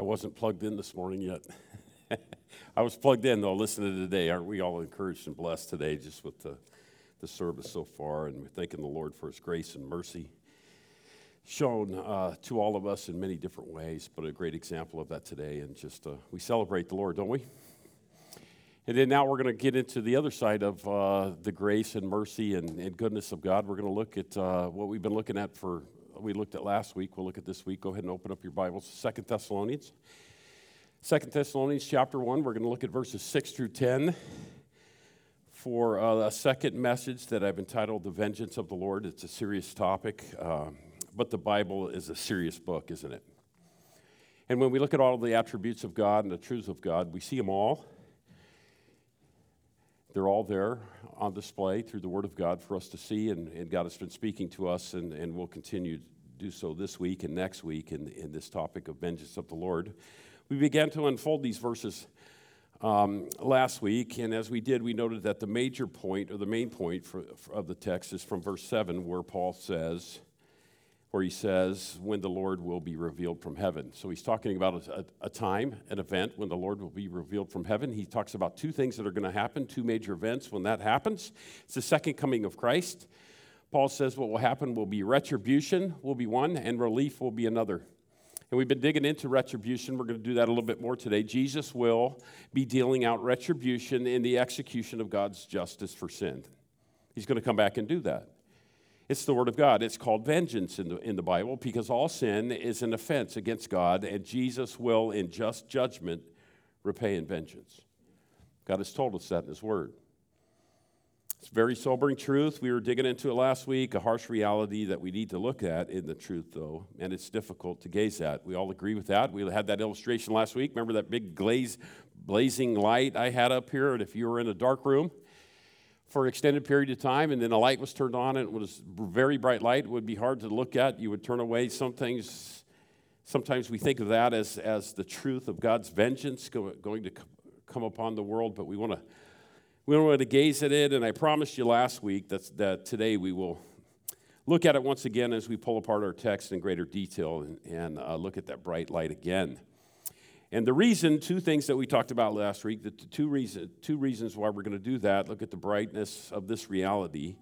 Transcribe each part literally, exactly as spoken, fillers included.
I wasn't plugged in this morning yet. I was plugged in, though, listening to today. Aren't we all encouraged and blessed today just with the, the service so far? And we're thanking the Lord for his grace and mercy shown uh, to all of us in many different ways, but a great example of that today. And just uh, we celebrate the Lord, don't we? And then now we're going to get into the other side of uh, the grace and mercy and, and goodness of God. We're going to look at uh, what we've been looking at for, we looked at last week. We'll look at this week. Go ahead and open up your Bibles. Second Thessalonians. Second Thessalonians chapter one. We're going to look at verses six through ten for uh, a second message that I've entitled The Vengeance of the Lord. It's a serious topic, um, but the Bible is a serious book, isn't it? And when we look at all the attributes of God and the truths of God, we see them all. They're all there on display through the Word of God for us to see, and, and God has been speaking to us, and, and will continue to do so this week and next week in, in this topic of vengeance of the Lord. We began to unfold these verses um, last week, and as we did, we noted that the major point, or the main point for, for, of the text is from verse seven, where Paul says, where he says, when the Lord will be revealed from heaven. So he's talking about a, a time, an event, when the Lord will be revealed from heaven. He talks about two things that are going to happen, two major events when that happens. It's the second coming of Christ. Paul says what will happen will be retribution will be one, and relief will be another. And we've been digging into retribution. We're going to do that a little bit more today. Jesus will be dealing out retribution in the execution of God's justice for sin. He's going to come back and do that. It's the Word of God. It's called vengeance in the, in the Bible because all sin is an offense against God, and Jesus will, in just judgment, repay in vengeance. God has told us that in his Word. It's a very sobering truth. We were digging into it last week, a harsh reality that we need to look at in the truth, though, and it's difficult to gaze at. We all agree with that. We had that illustration last week. Remember that big glaze, blazing light I had up here? And if you were in a dark room for an extended period of time, and then a light was turned on, and it was very bright light, it would be hard to look at. You would turn away. Some things, sometimes we think of that as, as the truth of God's vengeance go, going to come upon the world, but we want to we want to gaze at it, and I promised you last week that, that today we will look at it once again as we pull apart our text in greater detail and, and uh, look at that bright light again. And the reason, two things that we talked about last week, the two, reason, two reasons why we're going to do that, look at the brightness of this reality.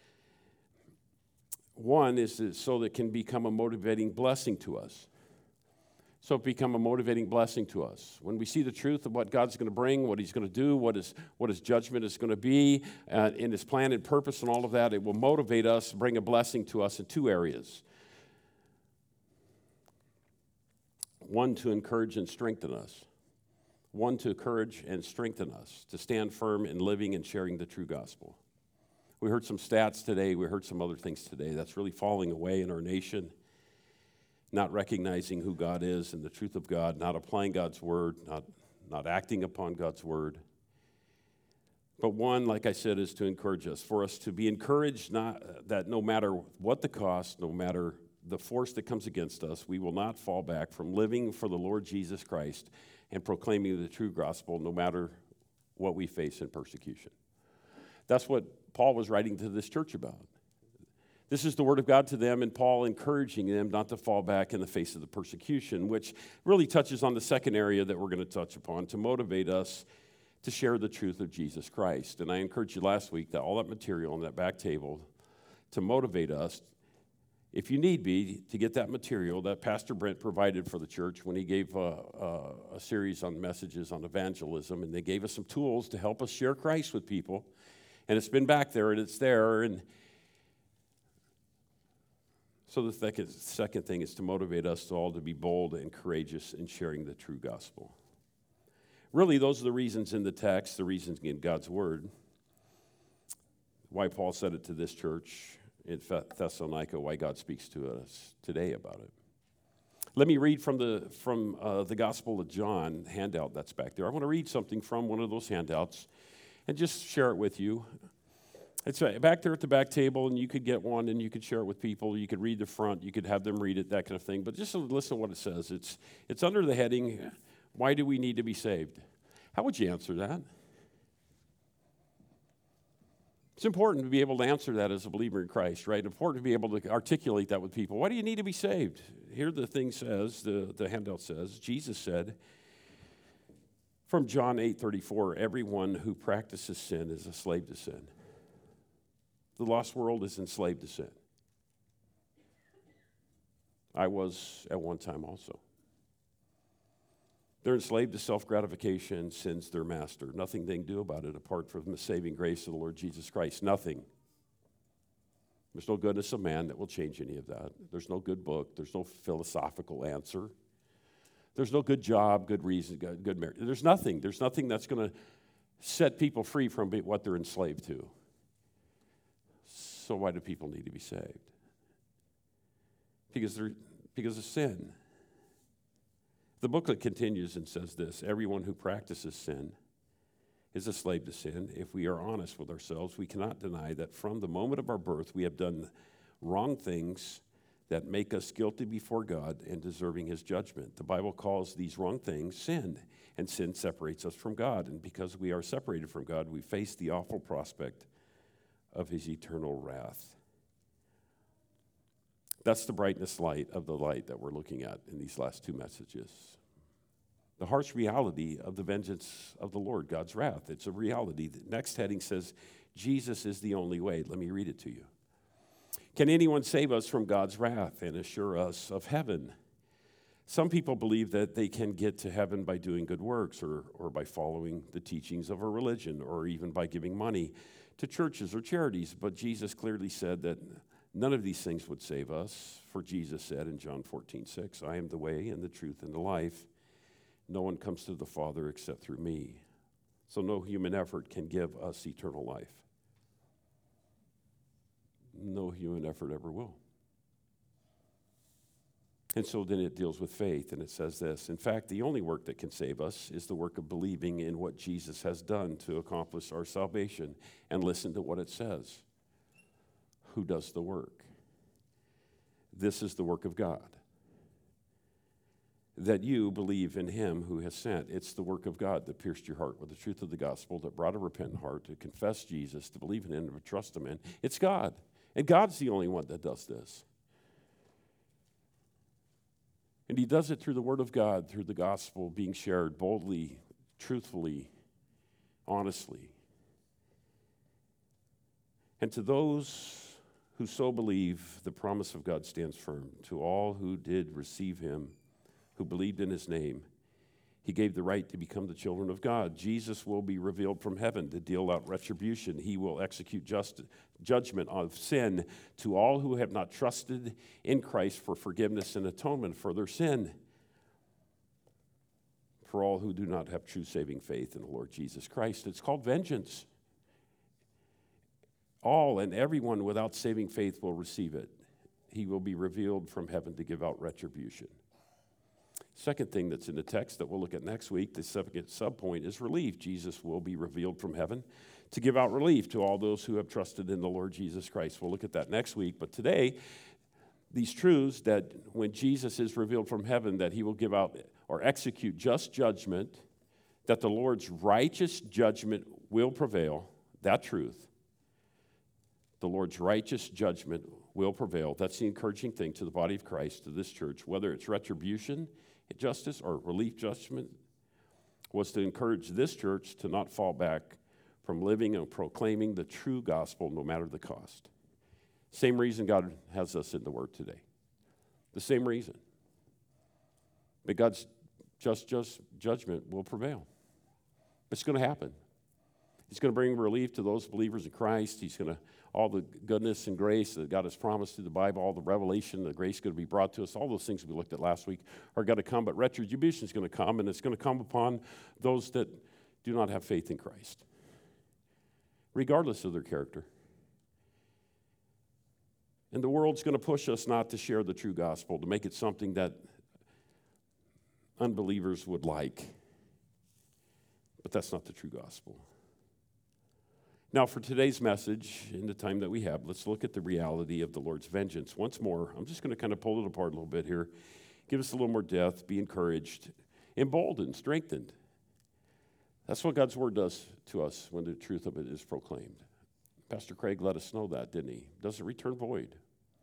One is so that it can become a motivating blessing to us. So it become a motivating blessing to us. When we see the truth of what God's going to bring, what he's going to do, what his, what his judgment is going to be, uh, in his plan and purpose and all of that, it will motivate us, bring a blessing to us in two areas. One, to encourage and strengthen us. One, to encourage and strengthen us, to stand firm in living and sharing the true gospel. We heard some stats today. We heard some other things today. That's really falling away in our nation, not recognizing who God is and the truth of God, not applying God's word, not, not acting upon God's word. But one, like I said, is to encourage us, for us to be encouraged not, that no matter what the cost, no matter the force that comes against us, we will not fall back from living for the Lord Jesus Christ and proclaiming the true gospel no matter what we face in persecution. That's what Paul was writing to this church about. This is the word of God to them, and Paul encouraging them not to fall back in the face of the persecution, which really touches on the second area that we're going to touch upon, to motivate us to share the truth of Jesus Christ. And I encouraged you last week that all that material on that back table to motivate us, if you need be, to get that material that Pastor Brent provided for the church when he gave a, a, a series on messages on evangelism, and they gave us some tools to help us share Christ with people. And it's been back there, and it's there. And so the second, second thing is to motivate us all to be bold and courageous in sharing the true gospel. Really, those are the reasons in the text, the reasons in God's word, why Paul said it to this church in Thessalonica, why God speaks to us today about it. Let me read from the from uh, the Gospel of John handout that's back there. I want to read something from one of those handouts and just share it with you. It's back there at the back table, and you could get one, and you could share it with people. You could read the front. You could have them read it, that kind of thing. But just listen to what it says. It's it's under the heading, why do we need to be saved? How would you answer that? It's important to be able to answer that as a believer in Christ, right? Important to be able to articulate that with people. Why do you need to be saved? Here the thing says, the, the handout says, Jesus said, from John eight thirty-four, everyone who practices sin is a slave to sin. The lost world is enslaved to sin. I was at one time also. They're enslaved to self-gratification, sin's their master. Nothing they can do about it apart from the saving grace of the Lord Jesus Christ. Nothing. There's no goodness of man that will change any of that. There's no good book. There's no philosophical answer. There's no good job, good reason, good, good marriage. There's nothing. There's nothing that's going to set people free from what they're enslaved to. So why do people need to be saved? Because they're because of sin. The booklet continues and says this: everyone who practices sin is a slave to sin. If we are honest with ourselves, we cannot deny that from the moment of our birth we have done wrong things that make us guilty before God and deserving his judgment. The Bible calls these wrong things sin, and sin separates us from God. And because we are separated from God, we face the awful prospect of his eternal wrath. That's the brightness light of the light that we're looking at in these last two messages. The harsh reality of the vengeance of the Lord, God's wrath. It's a reality. The next heading says, Jesus is the only way. Let me read it to you. Can anyone save us from God's wrath and assure us of heaven? Some people believe that they can get to heaven by doing good works or, or by following the teachings of a religion or even by giving money to churches or charities. But Jesus clearly said that none of these things would save us. For Jesus said in John fourteen six, I am the way and the truth and the life. No one comes to the Father except through me. So no human effort can give us eternal life. No human effort ever will. And so then it deals with faith, and it says this: in fact, the only work that can save us is the work of believing in what Jesus has done to accomplish our salvation. And listen to what it says. Who does the work? This is the work of God, that you believe in him who has sent. It's the work of God that pierced your heart with the truth of the gospel, that brought a repentant heart to confess Jesus, to believe in him, to trust him in. It's God. And God's the only one that does this. And he does it through the word of God, through the gospel being shared boldly, truthfully, honestly. And to those who so believe, the promise of God stands firm. To all who did receive him, who believed in his name, he gave the right to become the children of God. Jesus will be revealed from heaven to deal out retribution. He will execute just judgment of sin to all who have not trusted in Christ for forgiveness and atonement for their sin. For all who do not have true saving faith in the Lord Jesus Christ. It's called vengeance. All and everyone without saving faith will receive it. He will be revealed from heaven to give out retribution. Second thing that's in the text that we'll look at next week, the second subpoint, is relief. Jesus will be revealed from heaven to give out relief to all those who have trusted in the Lord Jesus Christ. We'll look at that next week. But today, these truths that when Jesus is revealed from heaven, that he will give out or execute just judgment, that the Lord's righteous judgment will prevail, that truth. The Lord's righteous judgment will prevail. That's the encouraging thing to the body of Christ, to this church, whether it's retribution, justice, or relief judgment, was to encourage this church to not fall back from living and proclaiming the true gospel no matter the cost. Same reason God has us in the Word today. The same reason. But God's just, just judgment will prevail. It's going to happen. He's going to bring relief to those believers in Christ. He's going to, all the goodness and grace that God has promised through the Bible, all the revelation, the grace going to be brought to us, all those things we looked at last week are going to come, but retribution is going to come, and it's going to come upon those that do not have faith in Christ, regardless of their character. And the world's going to push us not to share the true gospel, to make it something that unbelievers would like. But that's not the true gospel. Now, for today's message, in the time that we have, let's look at the reality of the Lord's vengeance. Once more, I'm just going to kind of pull it apart a little bit here, give us a little more depth, be encouraged, emboldened, strengthened. That's what God's word does to us when the truth of it is proclaimed. Pastor Craig let us know that, didn't he? Doesn't return void.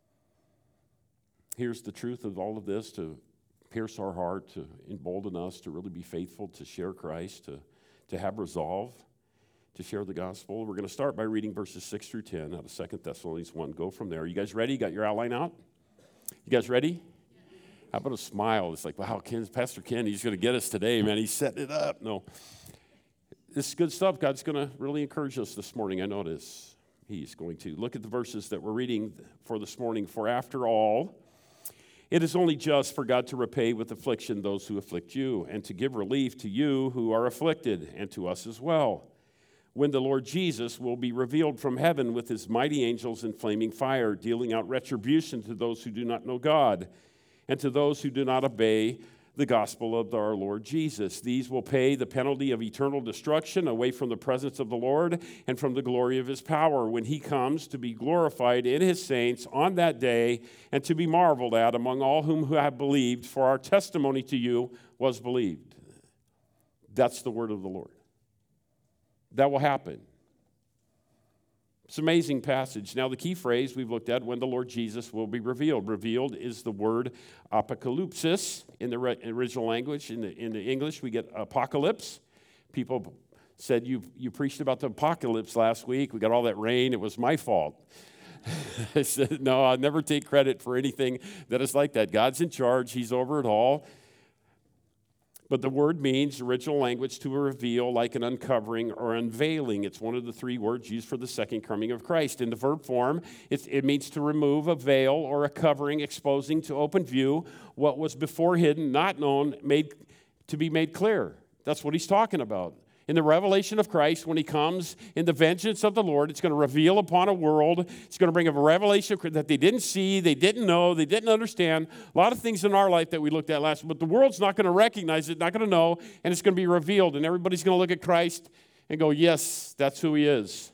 Here's the truth of all of this to pierce our heart, to embolden us to really be faithful, to share Christ, to, to have resolve, to share the gospel. We're going to start by reading verses six through ten out of Second Thessalonians one. Go from there. You guys ready? You got your outline out? You guys ready? How about a smile? It's like, wow, Ken, Pastor Ken, he's going to get us today, man. He's setting it up. No. This is good stuff. God's going to really encourage us this morning. I know it is. He's going to. Look at the verses that we're reading for this morning. For after all, it is only just for God to repay with affliction those who afflict you, and to give relief to you who are afflicted, and to us as well, when the Lord Jesus will be revealed from heaven with his mighty angels in flaming fire, dealing out retribution to those who do not know God, and to those who do not obey the gospel of our Lord Jesus. These will pay the penalty of eternal destruction away from the presence of the Lord and from the glory of his power when he comes to be glorified in his saints on that day and to be marveled at among all whom who have believed, for our testimony to you was believed. That's the word of the Lord. That will happen. It's an amazing passage. Now, the key phrase we've looked at, when the Lord Jesus will be revealed. Revealed is the word apocalypsis in the re- original language. In the, in the English, we get apocalypse. People said, you, you preached about the apocalypse last week. We got all that rain. It was my fault. I said, no, I'll never take credit for anything that is like that. God's in charge. He's over it all. But the word means, original language, to reveal, like an uncovering or unveiling. It's one of the three words used for the second coming of Christ. In the verb form, it, it means to remove a veil or a covering, exposing to open view what was before hidden, not known, made to be made clear. That's what he's talking about. In the revelation of Christ, when he comes in the vengeance of the Lord, it's going to reveal upon a world. It's going to bring a revelation that they didn't see, they didn't know, they didn't understand. A lot of things in our life that we looked at last, but the world's not going to recognize it, not going to know, and it's going to be revealed. And everybody's going to look at Christ and go, yes, that's who he is.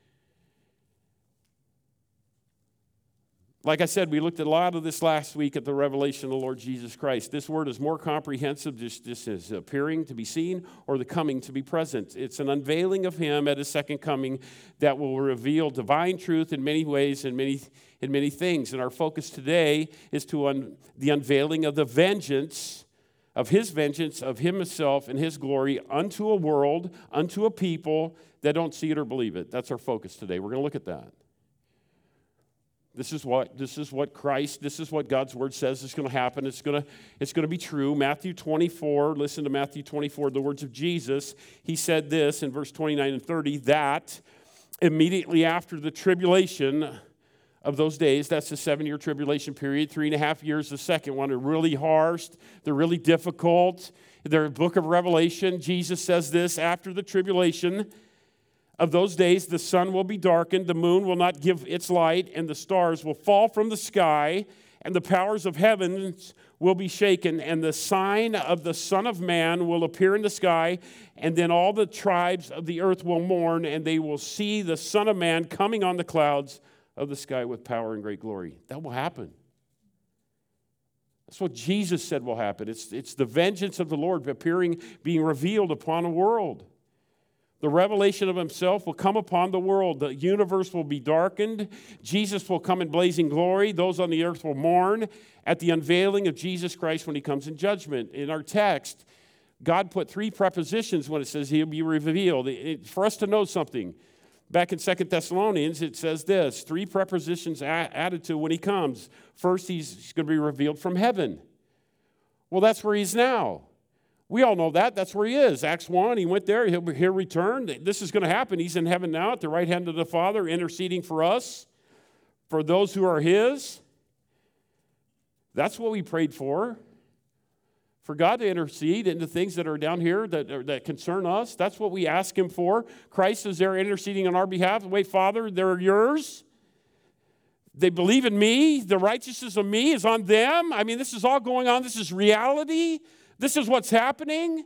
Like I said, we looked at a lot of this last week at the revelation of the Lord Jesus Christ. This word is more comprehensive. This, this is appearing to be seen or the coming to be present. It's an unveiling of him at his second coming that will reveal divine truth in many ways and many, in many things. And our focus today is to un, the unveiling of the vengeance, of his vengeance, of himself and his glory unto a world, unto a people that don't see it or believe it. That's our focus today. We're going to look at that. This is what this is what Christ, this is what God's word says is going to happen. It's going to it's going to be true. Matthew twenty-four, listen to Matthew twenty-four, the words of Jesus. He said this in verse twenty-nine and thirty, that immediately after the tribulation of those days, that's the seven-year tribulation period, three and a half years, the second one, are really harsh, they're really difficult. The book of Revelation, Jesus says this, after the tribulation of those days, the sun will be darkened, the moon will not give its light, and the stars will fall from the sky, and the powers of heaven will be shaken, and the sign of the Son of Man will appear in the sky, and then all the tribes of the earth will mourn, and they will see the Son of Man coming on the clouds of the sky with power and great glory. That will happen. That's what Jesus said will happen. It's, it's the vengeance of the Lord appearing, being revealed upon a world. The revelation of himself will come upon the world. The universe will be darkened. Jesus will come in blazing glory. Those on the earth will mourn at the unveiling of Jesus Christ when he comes in judgment. In our text, God put three prepositions when it says he'll be revealed. It, for us to know something, back in Second Thessalonians, it says this, three prepositions added to when he comes. First, he's, he's going to be revealed from heaven. Well, that's where he's now. We all know that. That's where he is. Acts one, he went there. He'll, he'll return. This is going to happen. He's in heaven now at the right hand of the Father, interceding for us, for those who are his. That's what we prayed for, for God to intercede into things that are down here that, that concern us. That's what we ask him for. Christ is there interceding on our behalf. Wait, Father, they're yours. They believe in me. The righteousness of me is on them. I mean, this is all going on. This is reality. This is what's happening.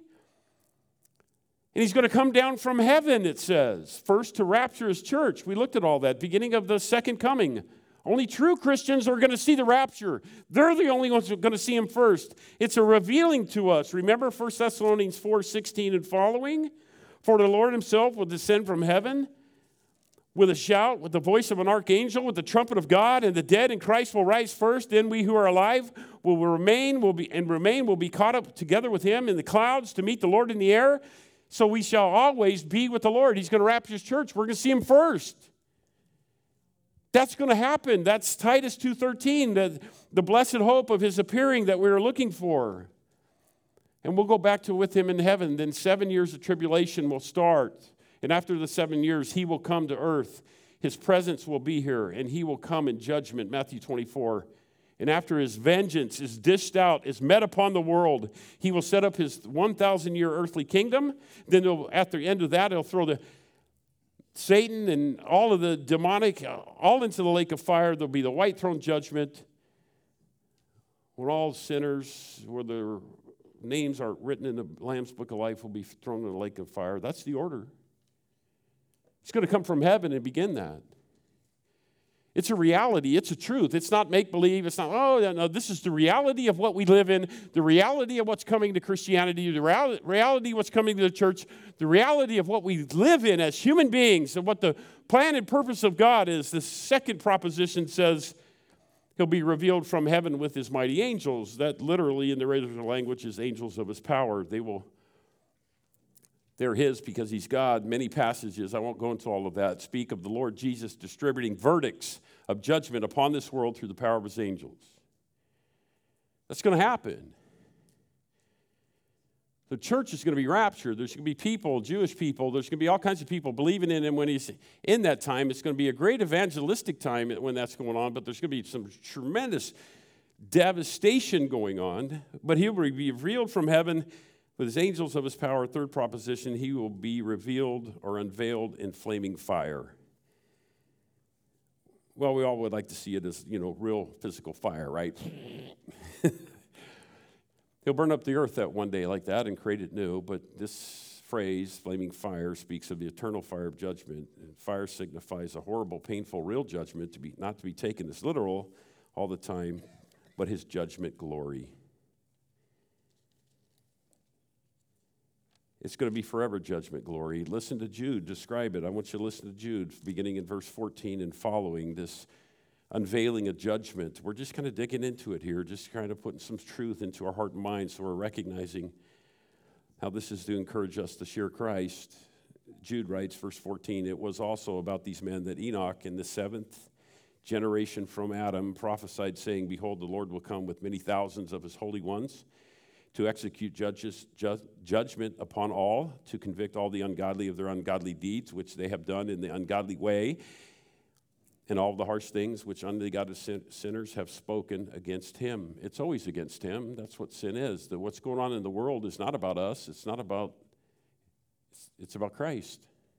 And he's going to come down from heaven, it says. First to rapture his church. We looked at all that. Beginning of the second coming. Only true Christians are going to see the rapture. They're the only ones who are going to see him first. It's a revealing to us. Remember First Thessalonians four sixteen and following? For the Lord himself will descend from heaven with a shout, with the voice of an archangel, with the trumpet of God, and the dead in Christ will rise first. Then we who are alive will remain, will be and remain will be caught up together with him in the clouds to meet the Lord in the air. So we shall always be with the Lord. He's going to rapture his church. We're going to see him first. That's going to happen. That's Titus two thirteen, the, the blessed hope of his appearing that we are looking for. And we'll go back to with him in heaven. Then seven years of tribulation will start. And after the seven years, he will come to earth. His presence will be here, and he will come in judgment, Matthew twenty-four. And after his vengeance is dished out, is met upon the world, he will set up his one thousand year earthly kingdom. Then at the end of that, he'll throw the Satan and all of the demonic all into the lake of fire. There'll be the white throne judgment, where all sinners, where their names are written in the Lamb's Book of Life, will be thrown in the lake of fire. That's the order. It's going to come from heaven and begin that. It's a reality. It's a truth. It's not make-believe. It's not, oh, no, this is the reality of what we live in, the reality of what's coming to Christianity, the reality, reality of what's coming to the church, the reality of what we live in as human beings, and what the plan and purpose of God is. The second proposition says he'll be revealed from heaven with his mighty angels. That literally in the original language is angels of his power. They will They're his because he's God. Many passages, I won't go into all of that, speak of the Lord Jesus distributing verdicts of judgment upon this world through the power of his angels. That's going to happen. The church is going to be raptured. There's going to be people, Jewish people, there's going to be all kinds of people believing in him when he's in that time. It's going to be a great evangelistic time when that's going on, but there's going to be some tremendous devastation going on. But he'll be revealed from heaven with his angels of his power. Third proposition, he will be revealed or unveiled in flaming fire. Well, we all would like to see it as, you know, real physical fire, right? He'll burn up the earth that one day like that and create it new. But this phrase, flaming fire, speaks of the eternal fire of judgment. And fire signifies a horrible, painful, real judgment, to be not to be taken as literal all the time, but his judgment glory. It's going to be forever judgment glory. Listen to Jude describe it. I want you to listen to Jude, beginning in verse fourteen and following, this unveiling of judgment. We're just kind of digging into it here, just kind of putting some truth into our heart and mind, so we're recognizing how this is to encourage us to share Christ. Jude writes, verse fourteen, it was also about these men that Enoch in the seventh generation from Adam prophesied, saying, behold, the Lord will come with many thousands of his holy ones, to execute judges, ju- judgment upon all, to convict all the ungodly of their ungodly deeds, which they have done in the ungodly way, and all the harsh things which ungodly sin- sinners have spoken against him. It's always against him. That's what sin is. That what's going on in the world is not about us. It's not about, it's, it's about Christ.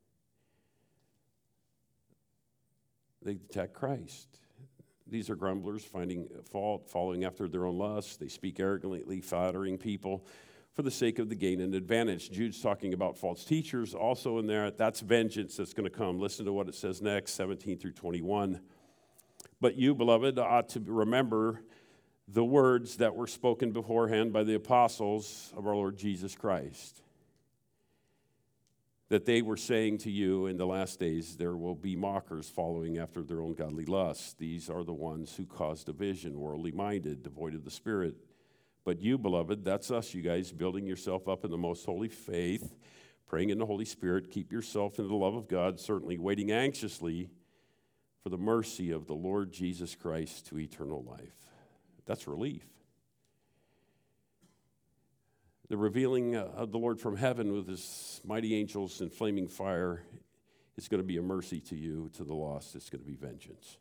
They attack Christ. These are grumblers, finding fault, following after their own lusts. They speak arrogantly, flattering people for the sake of the gain and advantage. Jude's talking about false teachers also in there. That's vengeance that's going to come. Listen to what it says next, seventeen through twenty-one. But you, beloved, ought to remember the words that were spoken beforehand by the apostles of our Lord Jesus Christ, that they were saying to you, in the last days there will be mockers following after their own godly lusts. These are the ones who cause division, worldly minded, devoid of the Spirit. But you, beloved, that's us, you guys, building yourself up in the most holy faith, praying in the Holy Spirit, keep yourself in the love of God, certainly waiting anxiously for the mercy of the Lord Jesus Christ to eternal life. That's relief. The revealing of the Lord from heaven with his mighty angels in flaming fire is going to be a mercy to you, to the lost. It's going to be vengeance.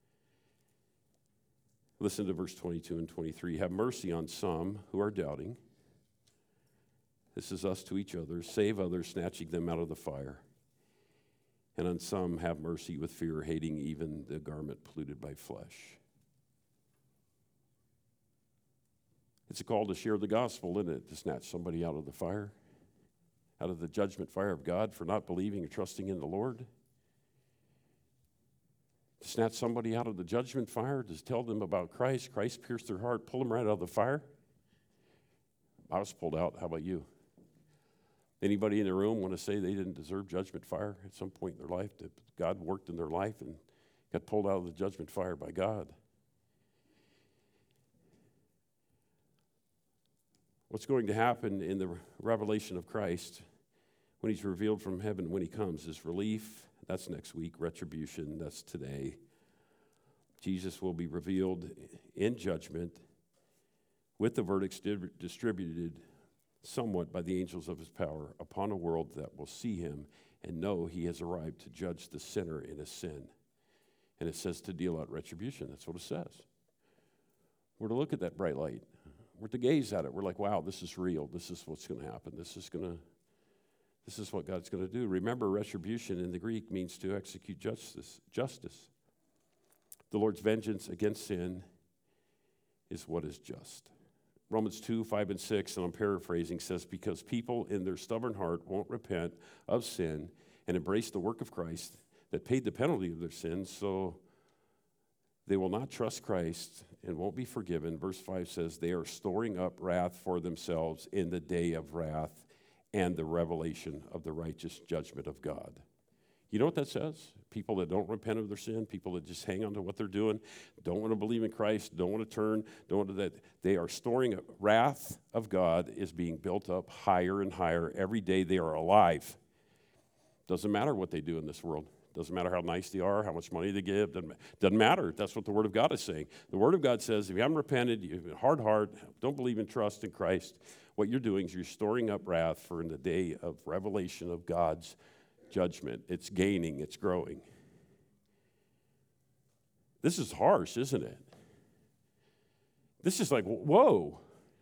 Listen to verse twenty-two and twenty-three. Have mercy on some who are doubting. This is us to each other. Save others, snatching them out of the fire. And on some have mercy with fear, hating even the garment polluted by flesh. It's a call to share the gospel, isn't it? To snatch somebody out of the fire, out of the judgment fire of God for not believing or trusting in the Lord. To snatch somebody out of the judgment fire, to tell them about Christ. Christ pierced their heart, pull them right out of the fire. I was pulled out. How about you? Anybody in the room want to say they didn't deserve judgment fire at some point in their life, that God worked in their life and got pulled out of the judgment fire by God? What's going to happen in the revelation of Christ when he's revealed from heaven when he comes is relief. That's next week. Retribution, that's today. Jesus will be revealed in judgment with the verdicts distributed somewhat by the angels of his power upon a world that will see him and know he has arrived to judge the sinner in his sin. And it says to deal out retribution. That's what it says. We're to look at that bright light. We're to gaze at it. We're like, wow, this is real. This is what's going to happen. This is going to, this is what God's going to do. Remember, retribution in the Greek means to execute justice. Justice. The Lord's vengeance against sin is what is just. Romans two, five, and six, and I'm paraphrasing, says, because people in their stubborn heart won't repent of sin and embrace the work of Christ that paid the penalty of their sins, so they will not trust Christ and won't be forgiven. Verse five says, they are storing up wrath for themselves in the day of wrath and the revelation of the righteous judgment of God. You know what that says? People that don't repent of their sin, people that just hang on to what they're doing, don't want to believe in Christ, don't want to turn, don't want to that. They are storing up. Wrath of God is being built up higher and higher every day they are alive. Doesn't matter what they do in this world. Doesn't matter how nice they are, how much money they give. Doesn't, doesn't matter. That's what the Word of God is saying. The Word of God says if you haven't repented, you have a hard heart, don't believe in trust in Christ, what you're doing is you're storing up wrath for in the day of revelation of God's judgment. It's gaining, it's growing. This is harsh, isn't it? This is like, whoa.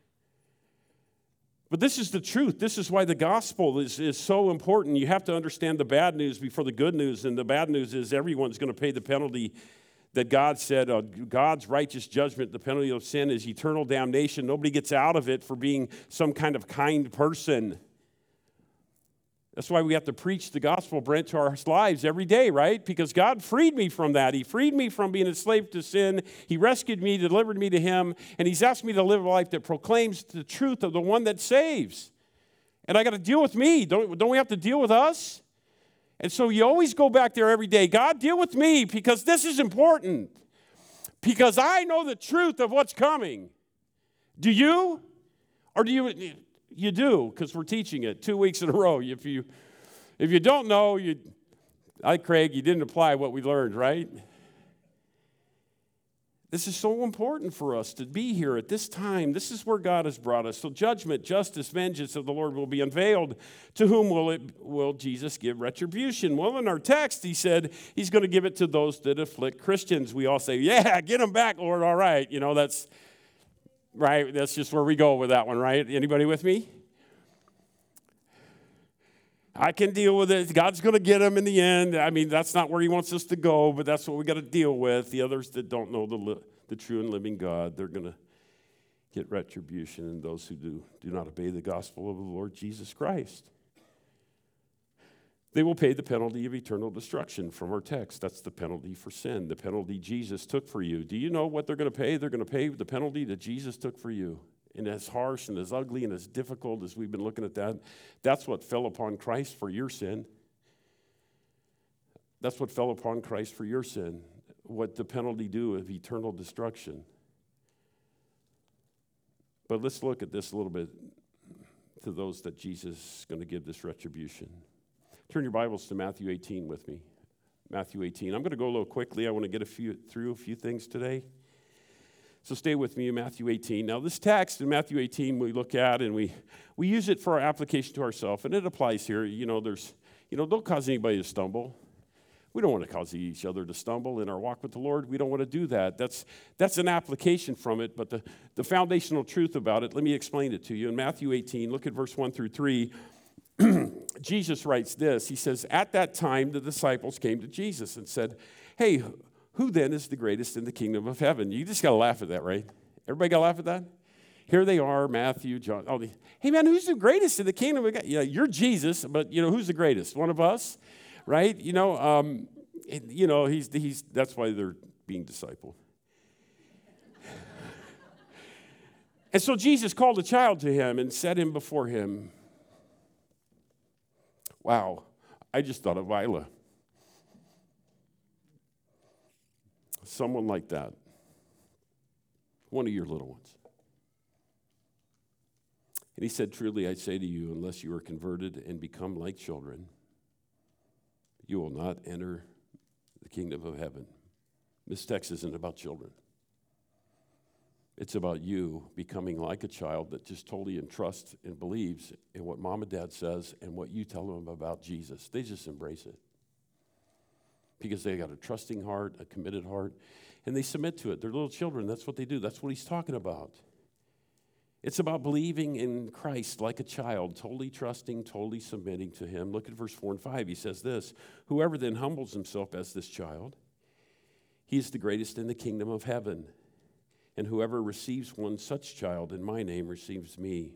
But this is the truth. This is why the gospel is, is so important. You have to understand the bad news before the good news. And the bad news is everyone's going to pay the penalty that God said, uh, God's righteous judgment, the penalty of sin is eternal damnation. Nobody gets out of it for being some kind of kind person. That's why we have to preach the gospel, Brent, to our lives every day, right? Because God freed me from that. He freed me from being enslaved to sin. He rescued me, delivered me to him, and he's asked me to live a life that proclaims the truth of the one that saves. And I got to deal with me. Don't, don't we have to deal with us? And so you always go back there every day. God, deal with me because this is important. Because I know the truth of what's coming. Do you? Or do you... You do, because we're teaching it two weeks in a row. If you if you don't know, you, like Craig, you didn't apply what we learned, right? This is so important for us to be here at this time. This is where God has brought us. So judgment, justice, vengeance of the Lord will be unveiled. To whom will it will Jesus give retribution? Well, in our text, he said he's going to give it to those that afflict Christians. We all say, yeah, get them back, Lord, all right. You know, that's... Right, that's just where we go with that one, right? Anybody with me? I can deal with it. God's going to get them in the end. I mean, that's not where he wants us to go, but that's what we got to deal with. The others that don't know the, li- the true and living God, they're going to get retribution, and those who do do not obey the gospel of the Lord Jesus Christ, they will pay the penalty of eternal destruction from our text. That's the penalty for sin, the penalty Jesus took for you. Do you know what they're going to pay? They're going to pay the penalty that Jesus took for you. And as harsh and as ugly and as difficult as we've been looking at that, that's what fell upon Christ for your sin. That's what fell upon Christ for your sin. What the penalty do of eternal destruction. But let's look at this a little bit to those that Jesus is going to give this retribution. Turn your Bibles to Matthew eighteen with me. Matthew eighteen. I'm going to go a little quickly. I want to get a few through a few things today. So stay with me in Matthew eighteen. Now, this text in Matthew eighteen we look at and we, we use it for our application to ourselves, and it applies here. You know, there's, you know, don't cause anybody to stumble. We don't want to cause each other to stumble in our walk with the Lord. We don't want to do that. That's that's an application from it, but the, the foundational truth about it, let me explain it to you. In Matthew eighteen, look at verse one through three. Jesus writes this. He says, at that time, the disciples came to Jesus and said, hey, who then is the greatest in the kingdom of heaven? You just got to laugh at that, right? Everybody got to laugh at that? Here they are, Matthew, John. Oh, the, hey, man, who's the greatest in the kingdom of God? Yeah, you're Jesus, but, you know, who's the greatest? One of us, right? You know, um, you know, he's he's. That's why they're being discipled. And so Jesus called a child to him and set him before him. Wow, I just thought of Isla. Someone like that. One of your little ones. And he said, truly, I say to you, unless you are converted and become like children, you will not enter the kingdom of heaven. This text isn't about children. It's about you becoming like a child that just totally entrusts and believes in what mom and dad says and what you tell them about Jesus. They just embrace it. Because they got a trusting heart, a committed heart, and they submit to it. They're little children. That's what they do. That's what he's talking about. It's about believing in Christ like a child, totally trusting, totally submitting to him. Look at verse four and five. He says this, whoever then humbles himself as this child, he is the greatest in the kingdom of heaven. And whoever receives one such child in my name receives me.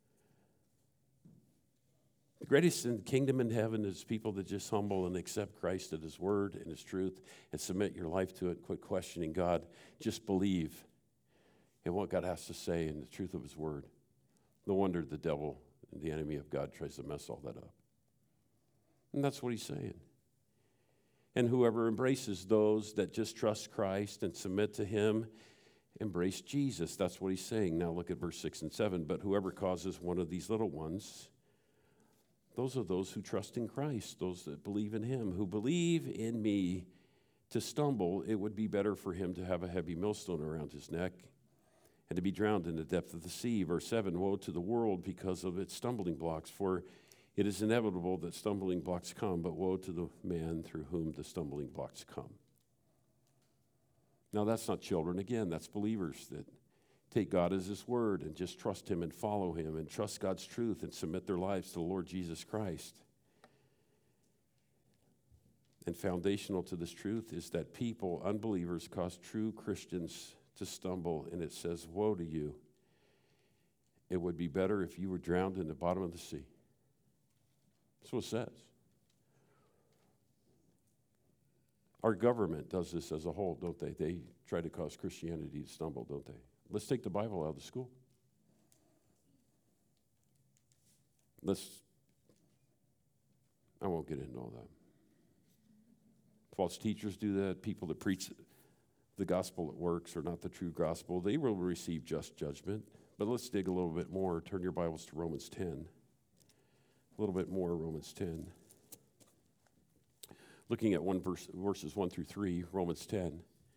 The greatest in the kingdom in heaven is people that just humble and accept Christ at his word and his truth and submit your life to it. Quit questioning God. Just believe in what God has to say and the truth of his word. No wonder the devil and the enemy of God tries to mess all that up. And that's what he's saying. And whoever embraces those that just trust Christ and submit to him, embrace Jesus. That's what he's saying. Now look at verse six and seven. But whoever causes one of these little ones, those are those who trust in Christ, those that believe in him, who believe in me to stumble, it would be better for him to have a heavy millstone around his neck and to be drowned in the depth of the sea. Verse seven, woe to the world because of its stumbling blocks, for it is inevitable that stumbling blocks come, but woe to the man through whom the stumbling blocks come. Now, that's not children. Again, that's believers that take God as his word and just trust him and follow him and trust God's truth and submit their lives to the Lord Jesus Christ. And foundational to this truth is that people, unbelievers, cause true Christians to stumble, and it says, woe to you. It would be better if you were drowned in the bottom of the sea. That's what it says. Our government does this as a whole, don't they? They try to cause Christianity to stumble, don't they? Let's take the Bible out of the school. Let's, I won't get into all that. False teachers do that. People that preach the gospel that works or not the true gospel, they will receive just judgment. But let's dig a little bit more. Turn your Bibles to Romans ten. A little bit more, Romans ten. Looking at one verse, verses one through three, Romans ten.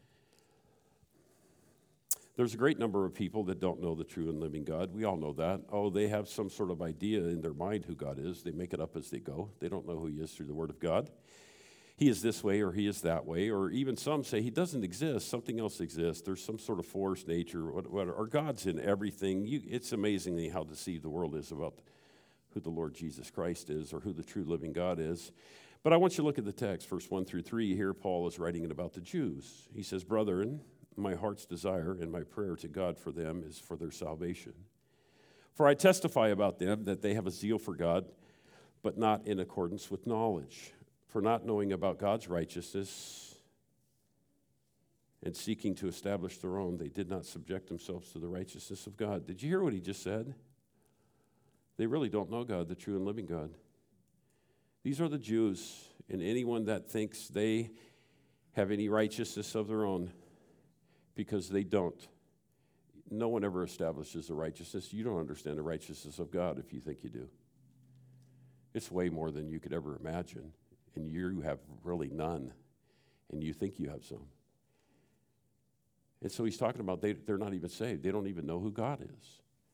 There's a great number of people that don't know the true and living God. We all know that. Oh, they have some sort of idea in their mind who God is. They make it up as they go. They don't know who he is through the Word of God. He is this way or he is that way, or even some say he doesn't exist, something else exists. There's some sort of force, nature, what, what, or God's in everything. You, it's amazingly how deceived the world is about who the Lord Jesus Christ is or who the true living God is. But I want you to look at the text, verse one through three. Here Paul is writing it about the Jews. He says, brethren, my heart's desire and my prayer to God for them is for their salvation. For I testify about them that they have a zeal for God, but not in accordance with knowledge. For not knowing about God's righteousness and seeking to establish their own, they did not subject themselves to the righteousness of God. Did you hear what he just said? They really don't know God, the true and living God. These are the Jews, and anyone that thinks they have any righteousness of their own, because they don't. No one ever establishes the righteousness. You don't understand the righteousness of God if you think you do. It's way more than you could ever imagine. And you have really none, and you think you have some. And so he's talking about they, they're not even saved. They don't even know who God is.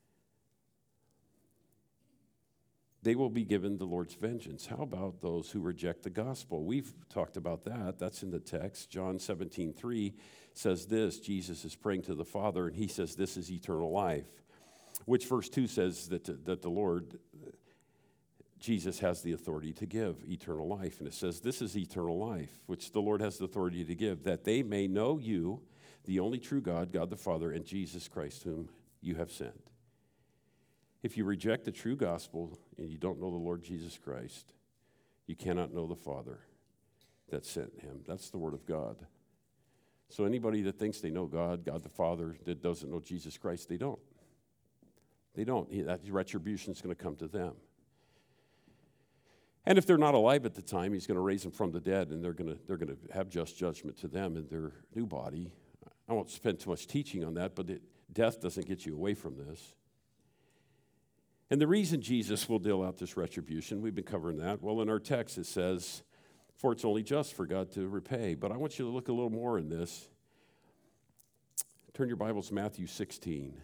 They will be given the Lord's vengeance. How about those who reject the gospel? We've talked about that. That's in the text. John seventeen three says this. Jesus is praying to the Father, and he says this is eternal life, which verse two says that, that the Lord... Jesus has the authority to give eternal life. And it says, this is eternal life, which the Lord has the authority to give, that they may know you, the only true God, God the Father, and Jesus Christ, whom you have sent. If you reject the true gospel and you don't know the Lord Jesus Christ, you cannot know the Father that sent him. That's the Word of God. So anybody that thinks they know God, God the Father, that doesn't know Jesus Christ, they don't. They don't. That retribution is going to come to them. And if they're not alive at the time, he's going to raise them from the dead, and they're going to they're going to have just judgment to them in their new body. I won't spend too much teaching on that, but it, death doesn't get you away from this. And the reason Jesus will deal out this retribution, we've been covering that. Well, in our text it says, for it's only just for God to repay. But I want you to look a little more in this. Turn your Bibles to Matthew sixteen.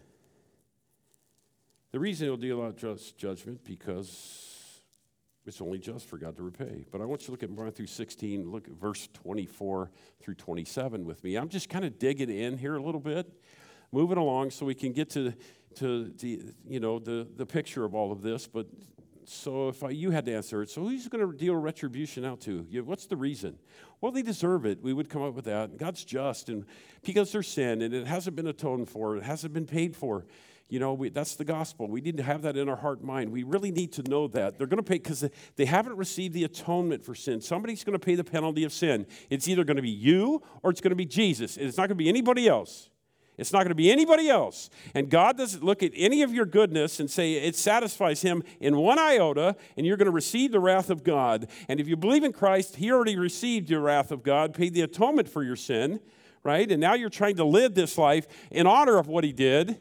The reason he'll deal out just judgment, because it's only just for God to repay. But I want you to look at Matthew sixteen, look at verse twenty-four through twenty-seven with me. I'm just kind of digging in here a little bit, moving along so we can get to, to the, you know, the, the picture of all of this. But so if I, you had to answer it, so who's going to deal retribution out to? You, what's the reason? Well, they deserve it. We would come up with that. God's just, and because their sin, and it hasn't been atoned for, it hasn't been paid for. You know, we, that's the gospel. We need to have that in our heart and mind. We really need to know that. They're going to pay because they haven't received the atonement for sin. Somebody's going to pay the penalty of sin. It's either going to be you or it's going to be Jesus. It's not going to be anybody else. It's not going to be anybody else. And God doesn't look at any of your goodness and say it satisfies him in one iota, and you're going to receive the wrath of God. And if you believe in Christ, he already received your wrath of God, paid the atonement for your sin, right? And now you're trying to live this life in honor of what he did.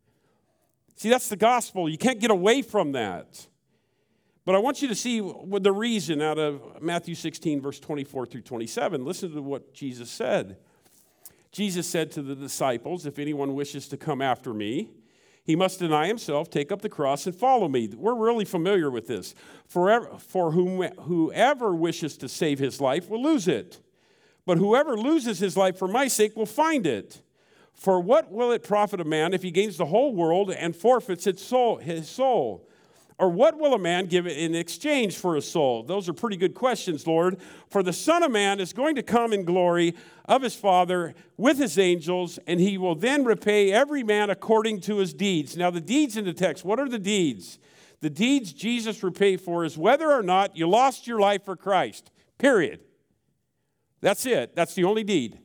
See, that's the gospel. You can't get away from that. But I want you to see the reason out of Matthew sixteen, verse twenty-four through twenty-seven. Listen to what Jesus said. Jesus said to the disciples, if anyone wishes to come after me, he must deny himself, take up the cross, and follow me. We're really familiar with this. For, for whom, whoever wishes to save his life will lose it. But whoever loses his life for my sake will find it. For what will it profit a man if he gains the whole world and forfeits his soul? His soul? Or what will a man give in exchange for his soul? Those are pretty good questions, Lord. For the Son of Man is going to come in glory of his Father with his angels, and he will then repay every man according to his deeds. Now, the deeds in the text, what are the deeds? The deeds Jesus repaid for is whether or not you lost your life for Christ, period. That's it. That's the only deed.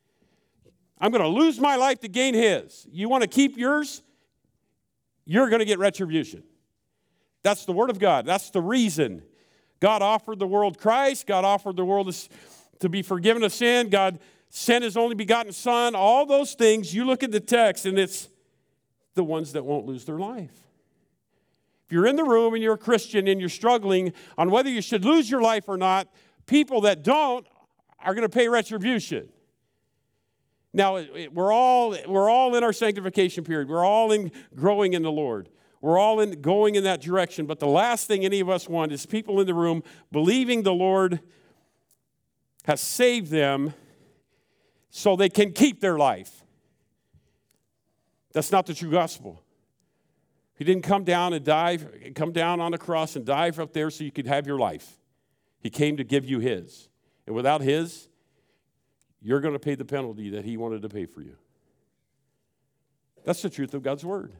I'm going to lose my life to gain his. You want to keep yours? You're going to get retribution. That's the word of God. That's the reason. God offered the world Christ. God offered the world to be forgiven of sin. God sent his only begotten Son. All those things, you look at the text, and it's the ones that won't lose their life. If you're in the room and you're a Christian and you're struggling on whether you should lose your life or not, people that don't are going to pay retribution. Now, it, it, we're all we're all in our sanctification period. We're all in growing in the Lord. We're all in going in that direction. But the last thing any of us want is people in the room believing the Lord has saved them so they can keep their life. That's not the true gospel. He didn't come down and die, come down on the cross and die up there so you could have your life. He came to give you his. And without his, you're going to pay the penalty that he wanted to pay for you. That's the truth of God's word.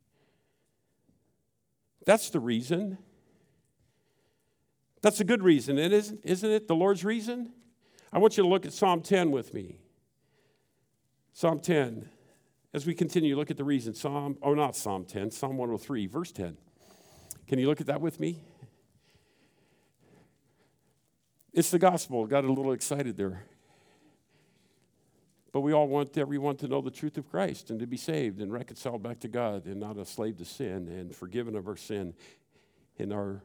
That's the reason. That's a good reason, it isn't, isn't it? The Lord's reason? I want you to look at Psalm ten with me. Psalm ten. As we continue, look at the reason. Psalm, oh, not Psalm ten, Psalm one oh three, verse ten. Can you look at that with me? It's the gospel. Got a little excited there. But we all want everyone to know the truth of Christ and to be saved and reconciled back to God and not a slave to sin and forgiven of our sin and our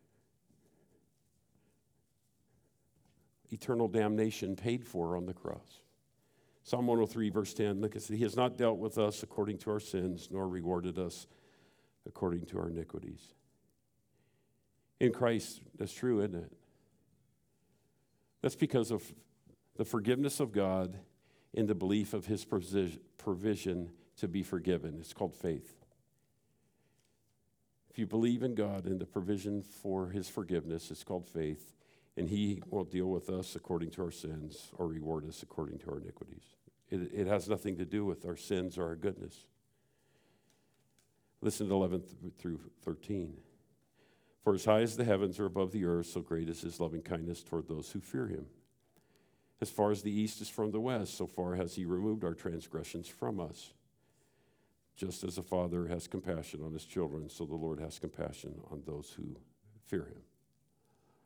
eternal damnation paid for on the cross. Psalm one oh three, verse ten, look, he has not dealt with us according to our sins, nor rewarded us according to our iniquities. In Christ, that's true, isn't it? That's because of the forgiveness of God in the belief of his provision to be forgiven. It's called faith. If you believe in God and the provision for his forgiveness, it's called faith, and he won't deal with us according to our sins or reward us according to our iniquities. It, it has nothing to do with our sins or our goodness. Listen to eleven through thirteen. For as high as the heavens are above the earth, so great is his loving kindness toward those who fear him. As far as the east is from the west, so far has he removed our transgressions from us. Just as a father has compassion on his children, so the Lord has compassion on those who fear him.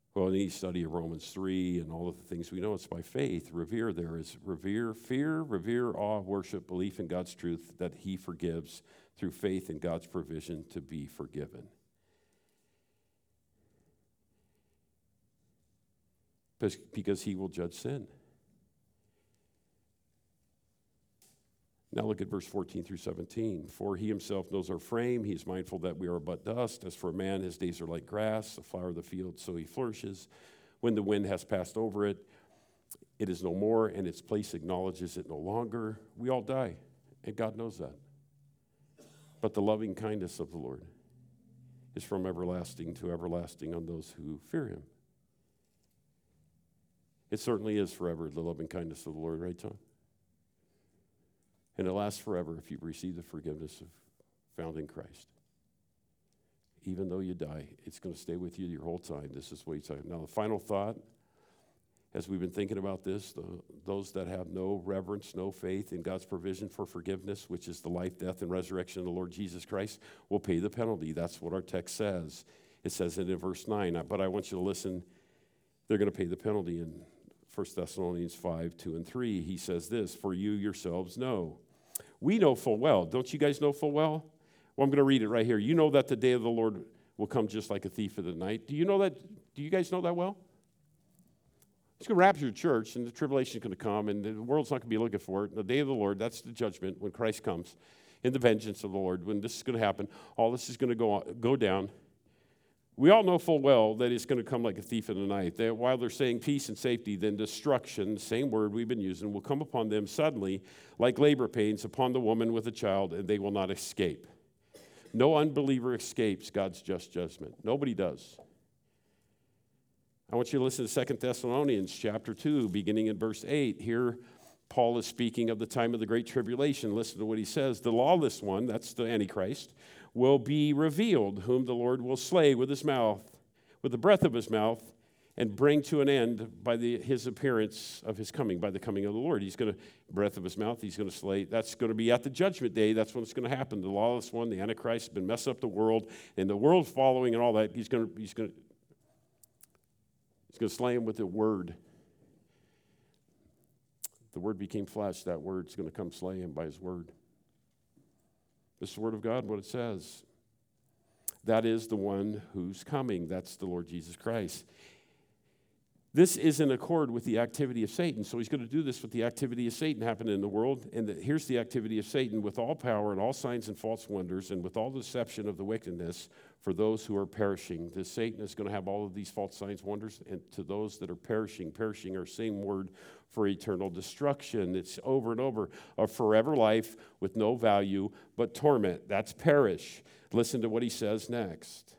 Well, in any study of Romans three and all of the things we know, it's by faith. Revere there is revere, fear, revere, awe, worship, belief in God's truth that he forgives through faith in God's provision to be forgiven. Because he will judge sin. Now look at verse fourteen through seventeen. For he himself knows our frame. He is mindful that we are but dust. As for a man, his days are like grass, a flower of the field, so he flourishes. When the wind has passed over it, it is no more, and its place acknowledges it no longer. We all die, and God knows that. But the loving kindness of the Lord is from everlasting to everlasting on those who fear him. It certainly is forever, the loving kindness of the Lord, right, Tom? And it lasts forever if you've received the forgiveness of, found in Christ. Even though you die, it's going to stay with you your whole time. This is what he's talking. Now, the final thought, as we've been thinking about this, the, those that have no reverence, no faith in God's provision for forgiveness, which is the life, death, and resurrection of the Lord Jesus Christ, will pay the penalty. That's what our text says. It says it in verse nine. But I want you to listen. They're going to pay the penalty in First Thessalonians five, two, and three. He says this, for you yourselves know. We know full well. Don't you guys know full well? Well, I'm going to read it right here. You know that the day of the Lord will come just like a thief in the night. Do you know that? Do you guys know that well? It's going to rapture the church, and the tribulation is going to come, and the world's not going to be looking for it. The day of the Lord, that's the judgment when Christ comes, in the vengeance of the Lord. When this is going to happen, all this is going to go on, go down. We all know full well that it's going to come like a thief in the night. That while they're saying peace and safety, then destruction, same word we've been using, will come upon them suddenly like labor pains upon the woman with a child, and they will not escape. No unbeliever escapes God's just judgment. Nobody does. I want you to listen to Second Thessalonians chapter two, beginning in verse eight. Here, Paul is speaking of the time of the Great Tribulation. Listen to what he says. The lawless one, that's the Antichrist, will be revealed, whom the Lord will slay with his mouth, with the breath of his mouth, and bring to an end by the, his appearance of his coming, by the coming of the Lord. He's going to, breath of his mouth, he's going to slay. That's going to be at the judgment day. That's when it's going to happen. The lawless one, the Antichrist, has been messing up the world, and the world following and all that. He's going to, he's going to, he's going to slay him with the word. The word became flesh. That word's going to come slay him by his word. This is the word of God, what it says. That is the one who's coming. That's the Lord Jesus Christ. This is in accord with the activity of Satan. So he's going to do this with the activity of Satan happening in the world. And the, here's the activity of Satan with all power and all signs and false wonders and with all deception of the wickedness for those who are perishing. This Satan is going to have all of these false signs, wonders, and to those that are perishing. Perishing are same word for eternal destruction. It's over and over. A forever life with no value but torment. That's perish. Listen to what he says next.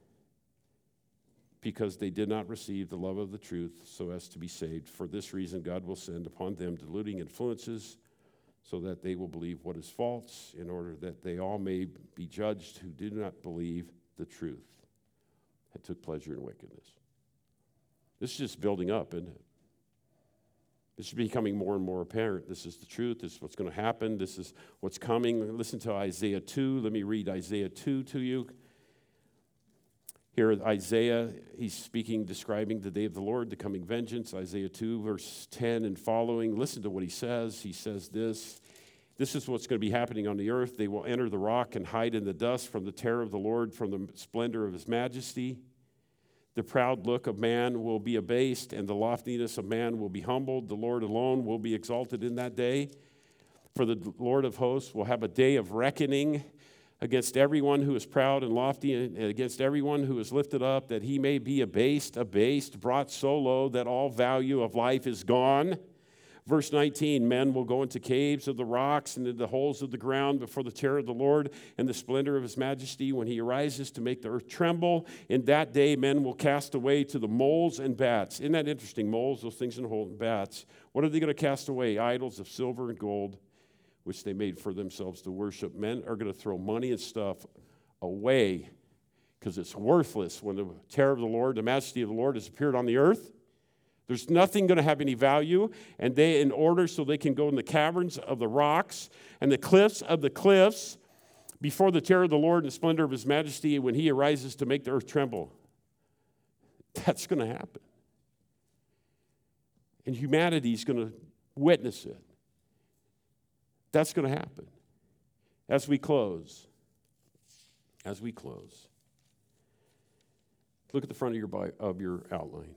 Because they did not receive the love of the truth so as to be saved. For this reason, God will send upon them deluding influences so that they will believe what is false, in order that they all may be judged who did not believe the truth and took pleasure in wickedness. This is just building up, isn't it? This is becoming more and more apparent. This is the truth. This is what's going to happen. This is what's coming. Listen to Isaiah two. Let me read Isaiah two to you. Here, Isaiah, he's speaking, describing the day of the Lord, the coming vengeance. Isaiah two, verse ten and following. Listen to what he says. He says this. This is what's going to be happening on the earth. They will enter the rock and hide in the dust from the terror of the Lord, from the splendor of his majesty. The proud look of man will be abased, and the loftiness of man will be humbled. The Lord alone will be exalted in that day. For the Lord of hosts will have a day of reckoning against everyone who is proud and lofty, and against everyone who is lifted up, that he may be abased, abased, brought so low that all value of life is gone. Verse nineteen, men will go into caves of the rocks and into the holes of the ground before the terror of the Lord and the splendor of his majesty when he arises to make the earth tremble. In that day, men will cast away to the moles and bats. Isn't that interesting? Moles, those things in the hole, and bats. What are they going to cast away? Idols of silver and gold, which they made for themselves to worship. Men are going to throw money and stuff away because it's worthless when the terror of the Lord, the majesty of the Lord has appeared on the earth. There's nothing going to have any value, and they, in order so they can go in the caverns of the rocks and the cliffs of the cliffs before the terror of the Lord and the splendor of his majesty when he arises to make the earth tremble. That's going to happen. And humanity's going to witness it. That's going to happen. As we close, as we close, look at the front of your, bi- of your outline.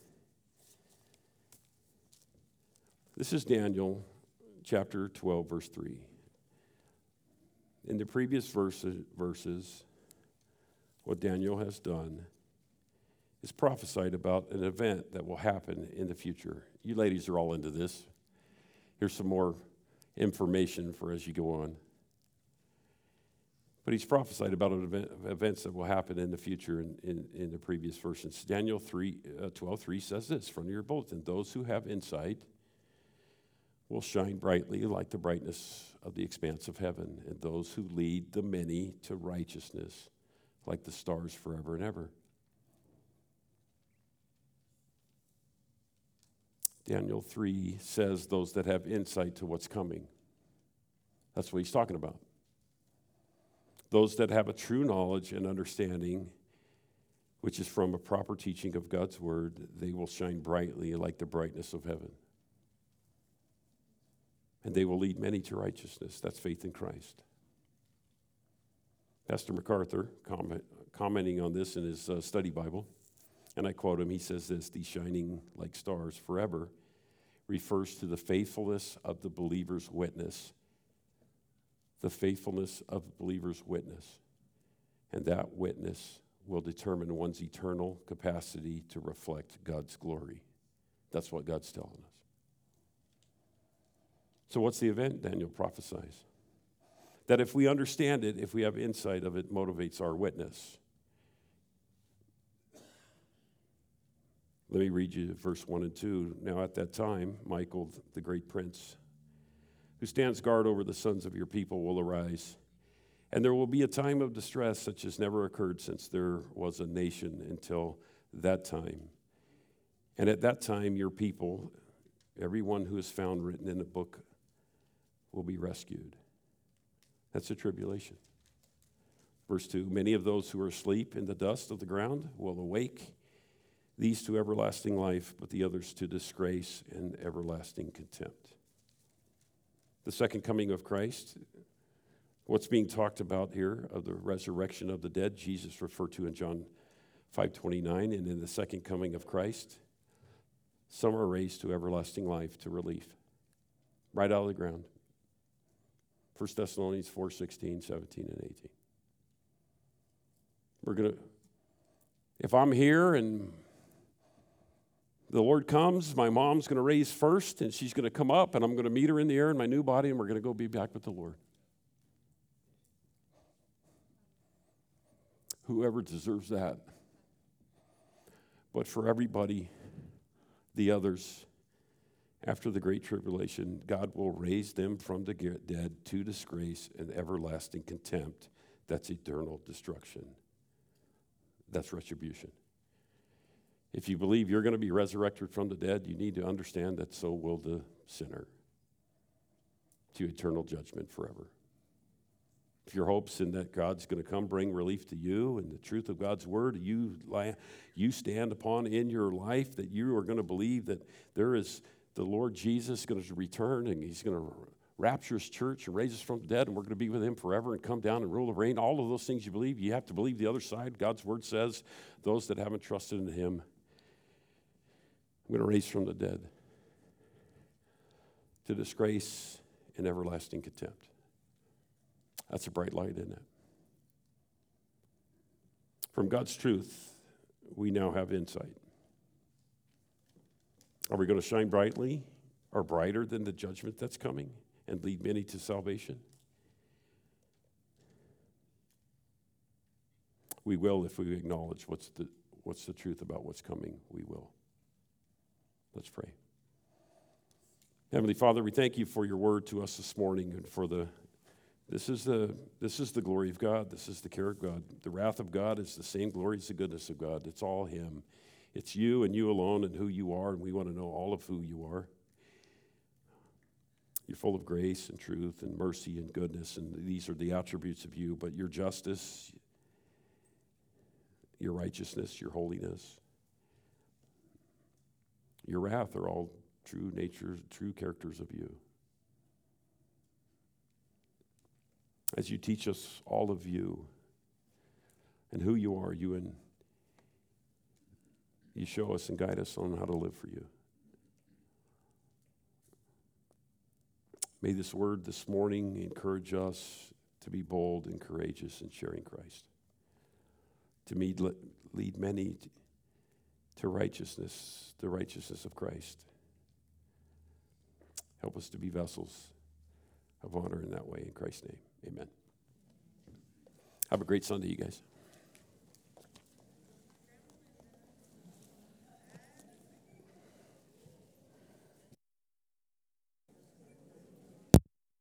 This is Daniel chapter twelve, verse three. In the previous verses, verses, what Daniel has done is prophesied about an event that will happen in the future. You ladies are all into this. Here's some more information for as you go on. But he's prophesied about an event, events that will happen in the future in, in, in the previous verses. Daniel three, uh, twelve three says this, from your bulletin, those who have insight will shine brightly like the brightness of the expanse of heaven, and those who lead the many to righteousness like the stars forever and ever. Daniel three says those that have insight to what's coming. That's what he's talking about. Those that have a true knowledge and understanding, which is from a proper teaching of God's word, they will shine brightly like the brightness of heaven. And they will lead many to righteousness. That's faith in Christ. Pastor MacArthur, comment, commenting on this in his uh, study Bible, and I quote him, he says this, these shining like stars forever refers to the faithfulness of the believer's witness. The faithfulness of the believer's witness. And that witness will determine one's eternal capacity to reflect God's glory. That's what God's telling us. So what's the event? Daniel prophesies that if we understand it, if we have insight of it, motivates our witness. Let me read you verse one and two. Now at that time, Michael, the great prince, who stands guard over the sons of your people, will arise. And there will be a time of distress such as never occurred since there was a nation until that time. And at that time, your people, everyone who is found written in the book, will be rescued. That's a tribulation. Verse two, many of those who are asleep in the dust of the ground will awake, these to everlasting life, but the others to disgrace and everlasting contempt. The second coming of Christ, what's being talked about here of the resurrection of the dead, Jesus referred to in John five twenty-nine, and in the second coming of Christ, some are raised to everlasting life, to relief, right out of the ground. First Thessalonians four sixteen, seventeen, and eighteen. We're going to, if I'm here and the Lord comes, my mom's going to raise first, and she's going to come up, and I'm going to meet her in the air in my new body, and we're going to go be back with the Lord. Whoever deserves that. But for everybody, the others, after the Great Tribulation, God will raise them from the dead to disgrace and everlasting contempt. That's eternal destruction. That's retribution. If you believe you're going to be resurrected from the dead, you need to understand that so will the sinner to eternal judgment forever. If your hope's in that God's going to come bring relief to you and the truth of God's word you, you stand upon in your life, that you are going to believe that there is the Lord Jesus going to return and he's going to rapture his church and raise us from the dead and we're going to be with him forever and come down and rule and reign, all of those things you believe, you have to believe the other side. God's word says those that haven't trusted in him, I'm going to raise from the dead to disgrace and everlasting contempt. That's a bright light, isn't it? From God's truth, we now have insight. Are we going to shine brightly or brighter than the judgment that's coming and lead many to salvation? We will if we acknowledge what's the, what's the truth about what's coming. We will. Let's pray. Heavenly Father, we thank you for your word to us this morning and for the This is the this is the glory of God. This is the care of God. The wrath of God is the same glory as the goodness of God. It's all him. It's you and you alone and who you are, and we want to know all of who you are. You're full of grace and truth and mercy and goodness, and these are the attributes of you, but your justice, your righteousness, your holiness, your wrath are all true natures, true characters of you. As you teach us all of you and who you are, you and you show us and guide us on how to live for you. May this word this morning encourage us to be bold and courageous in sharing Christ, to lead, lead many to righteousness, the righteousness of Christ. Help us to be vessels of honor in that way. In Christ's name, amen. Have a great Sunday, you guys.